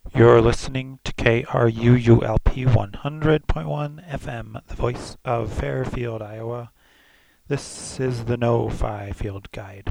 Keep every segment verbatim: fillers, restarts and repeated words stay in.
You're listening to K R U U L P one hundred point one F M, the voice of Fairfield, Iowa. This is the No-Fi Field Guide.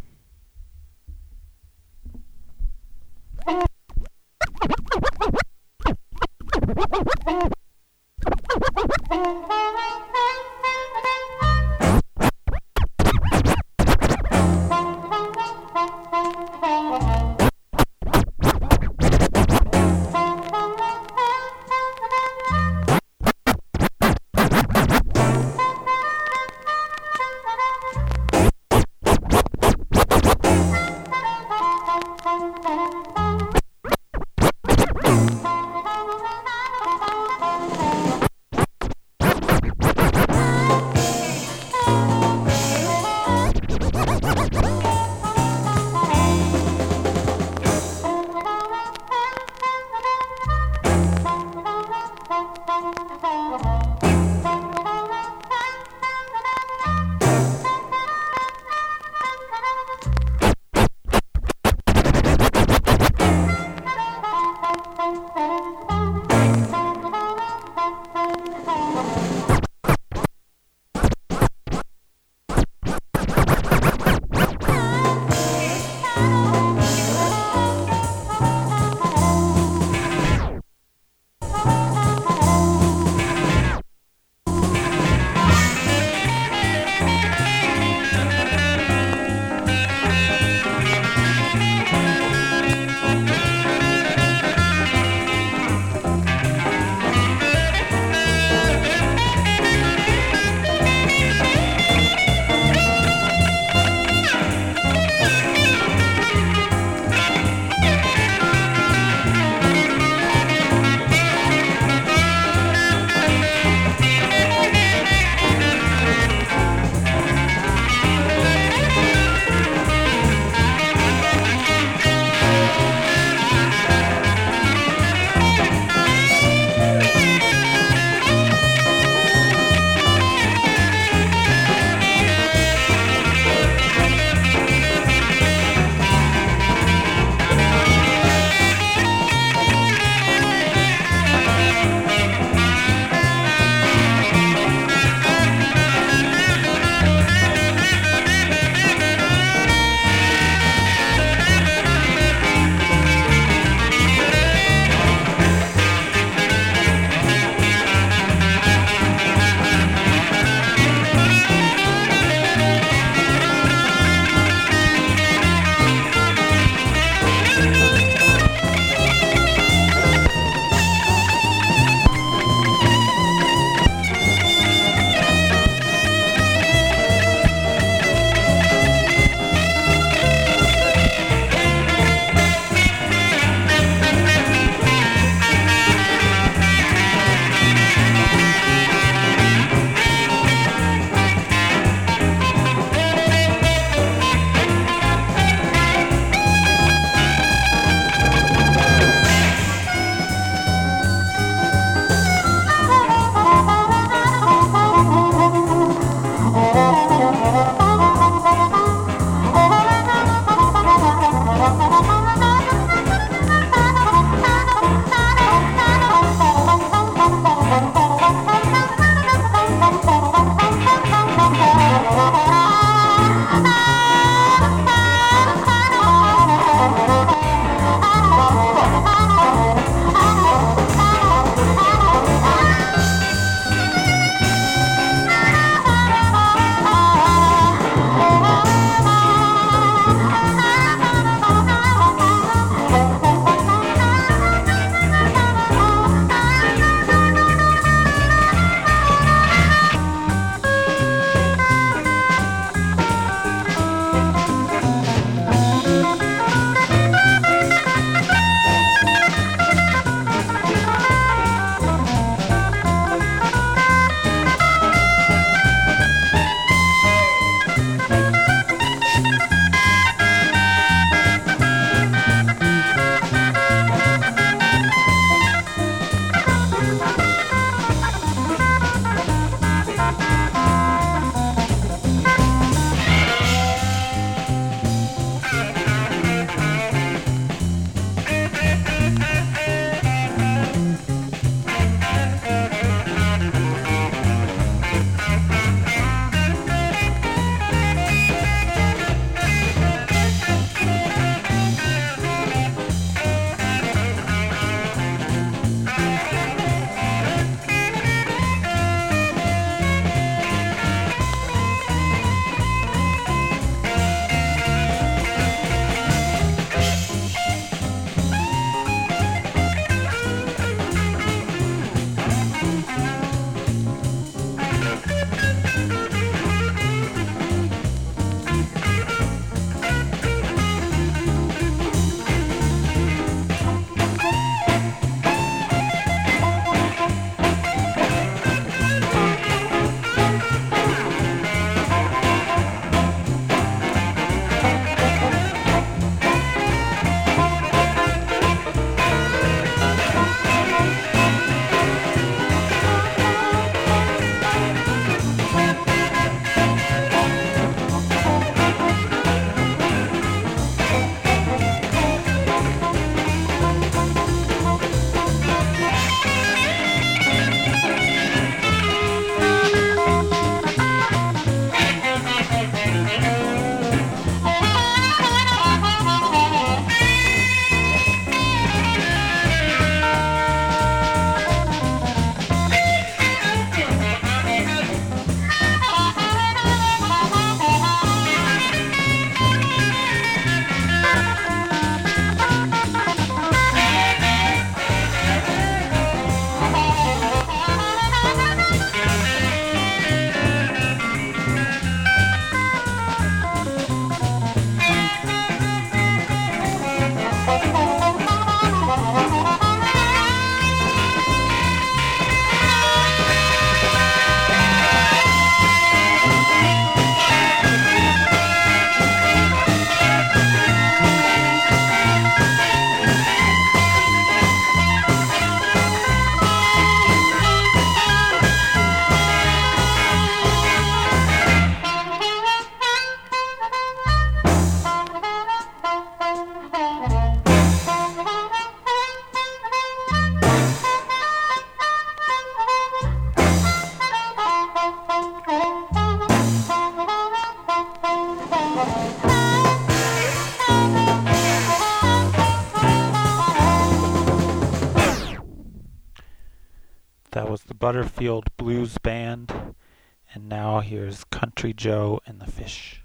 That was the Butterfield Blues Band. And now here's Country Joe and the Fish.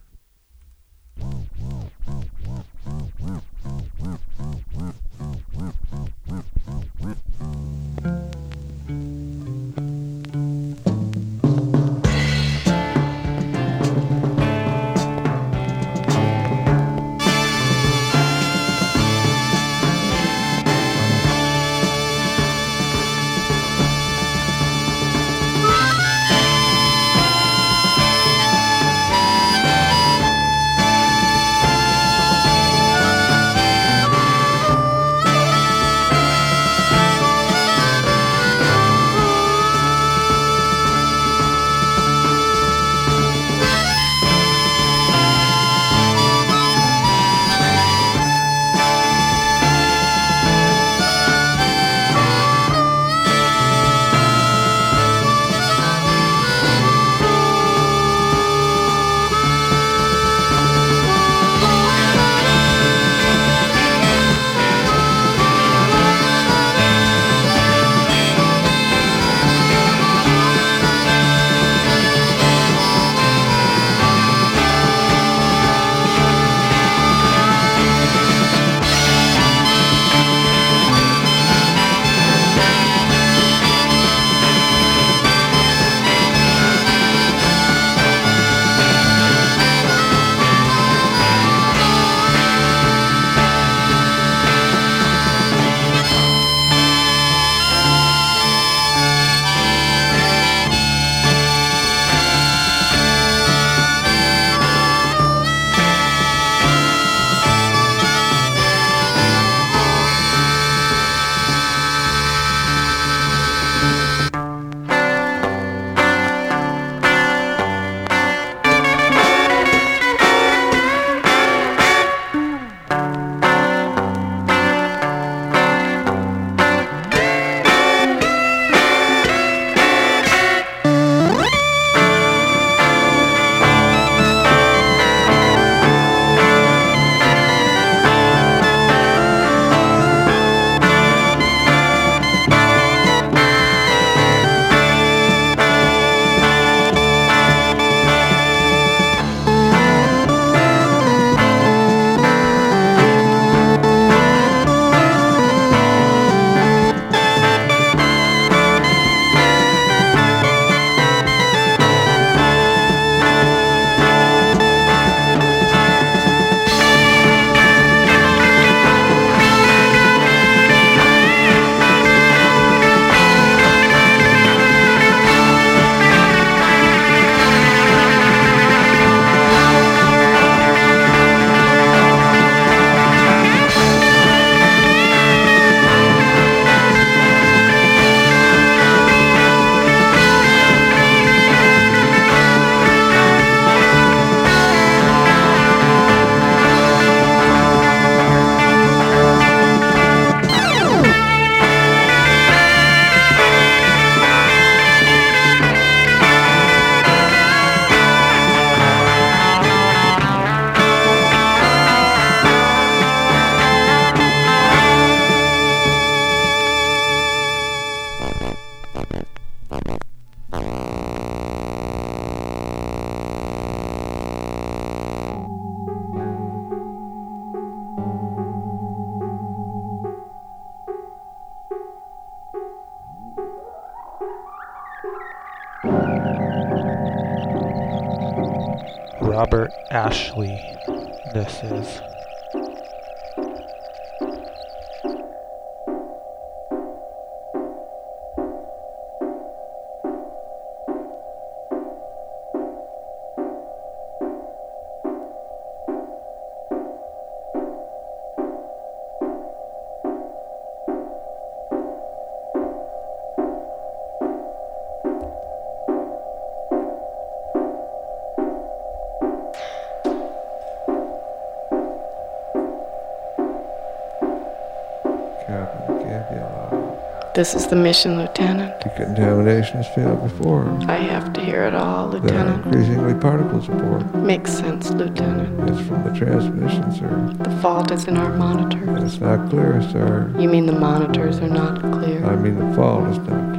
Robert Ashley, this is. This is the mission, Lieutenant. Decontamination has failed before. I have to hear it all, Lieutenant. There are increasingly particles aboard. Makes sense, Lieutenant. It's from the transmission, sir. The fault is in our monitors. It's not clear, sir. You mean the monitors are not clear? I mean the fault is not clear.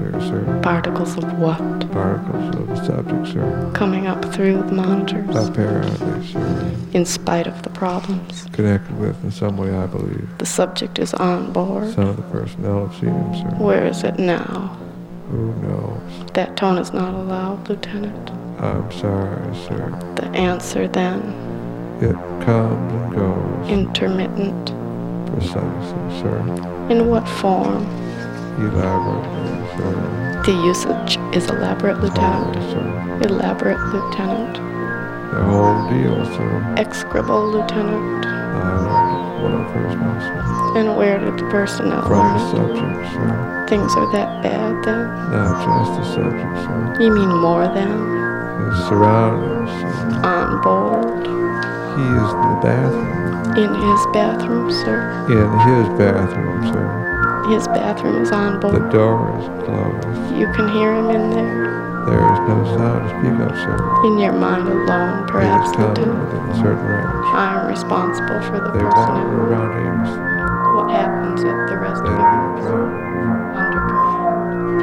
atmosphere, sir. Particles of what? Particles of the subject, sir. Coming up through the monitors. Apparently, sir. In spite of the problems. Connected with in some way, I believe. The subject is on board. Some of the personnel have seen him, sir. Where is it now? Who knows? That tone is not allowed, Lieutenant. I'm sorry, sir. The answer then, It comes and goes. intermittent. Precisely, sir. In what form? Elaborately, sir. The usage is elaborate, Lieutenant. Totally, sir. Elaborate, Lieutenant. The whole deal, sir. Execrable, Lieutenant. I learned what I first know, sir. And where did the personnel From learn the it? subject, sir. Things are that bad then? Not just the subject, sir. You mean more than? His surroundings, sir. On board? He is in the bathroom. In his bathroom, sir? In his bathroom, sir. His bathroom is on The board. door is closed. You can hear him in there? There is no sound to speak of, sir. In your mind alone, They perhaps, just come Lieutenant? within a certain range. I am responsible for the They wander personnel. around aimlessly. What happens at the rest They of do it? drown. Under command.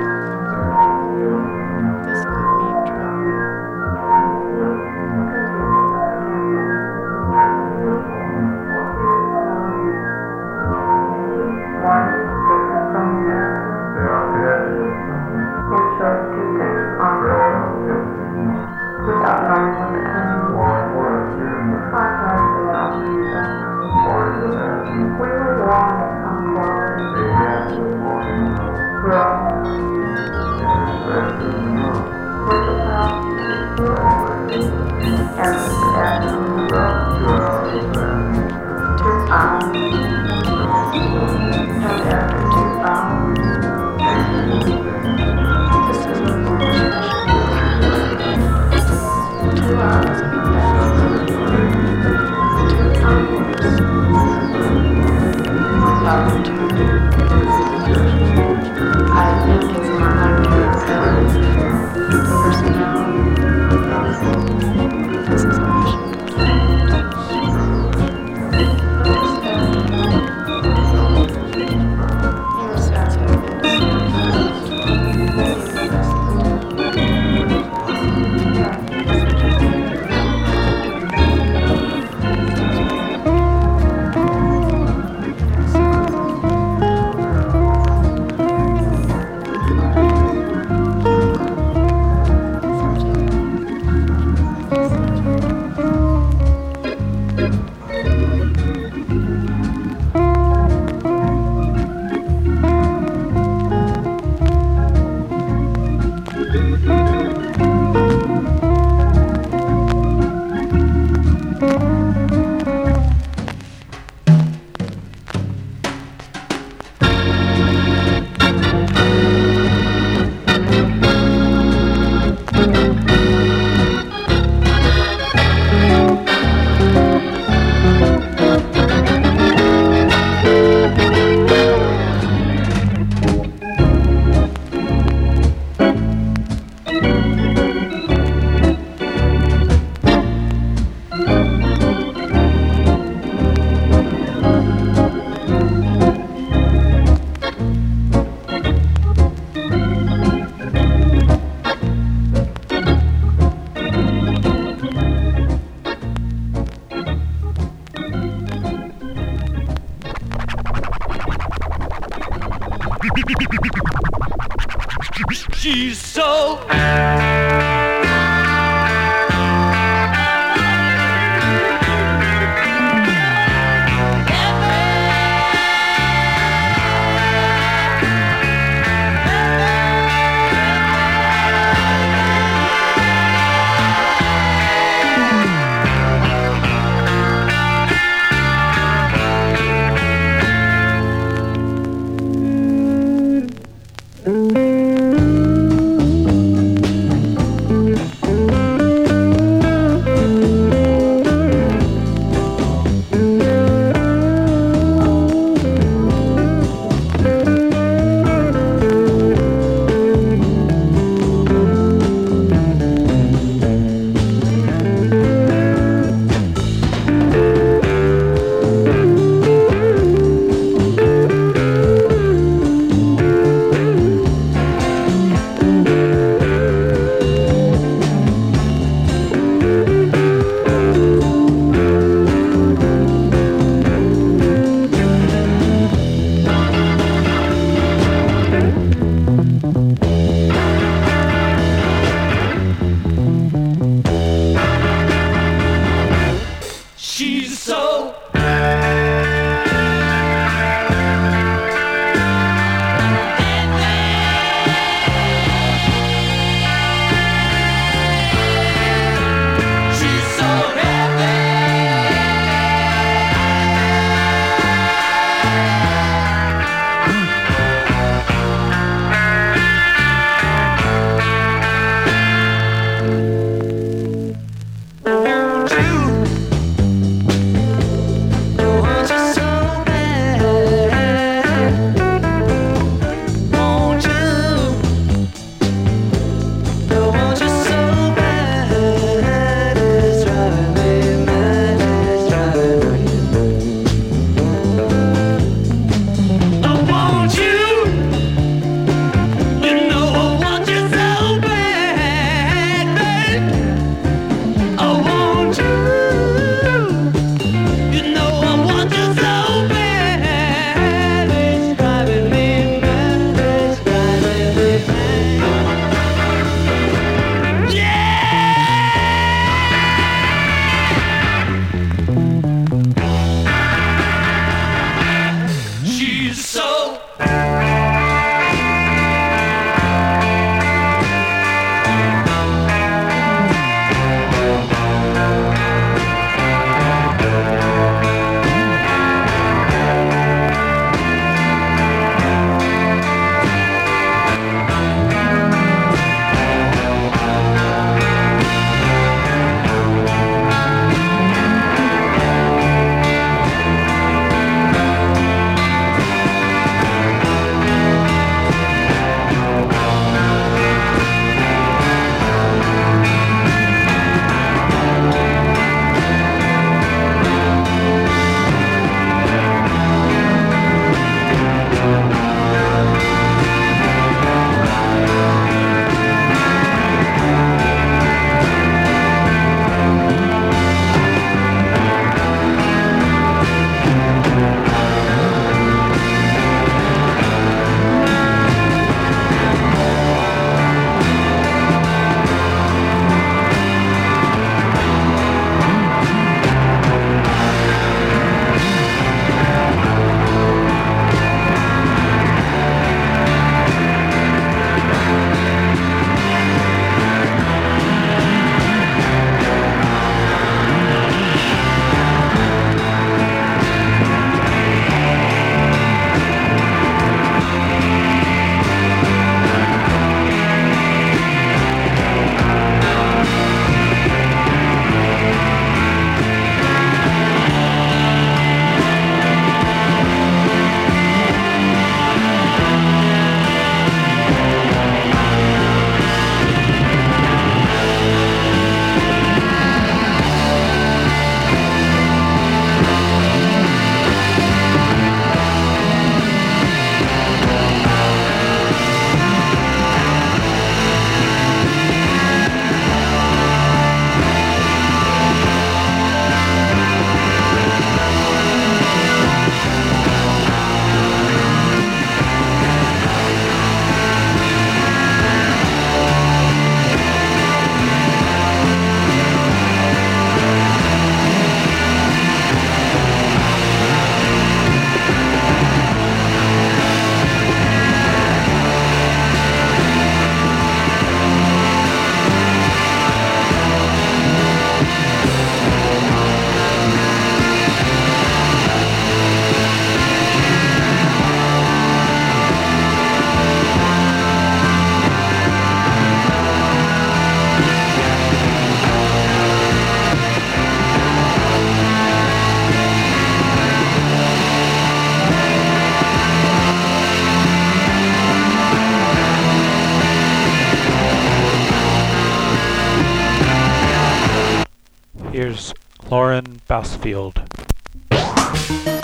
This could mean trouble. She's so She's so Here's Lauren Bassfield.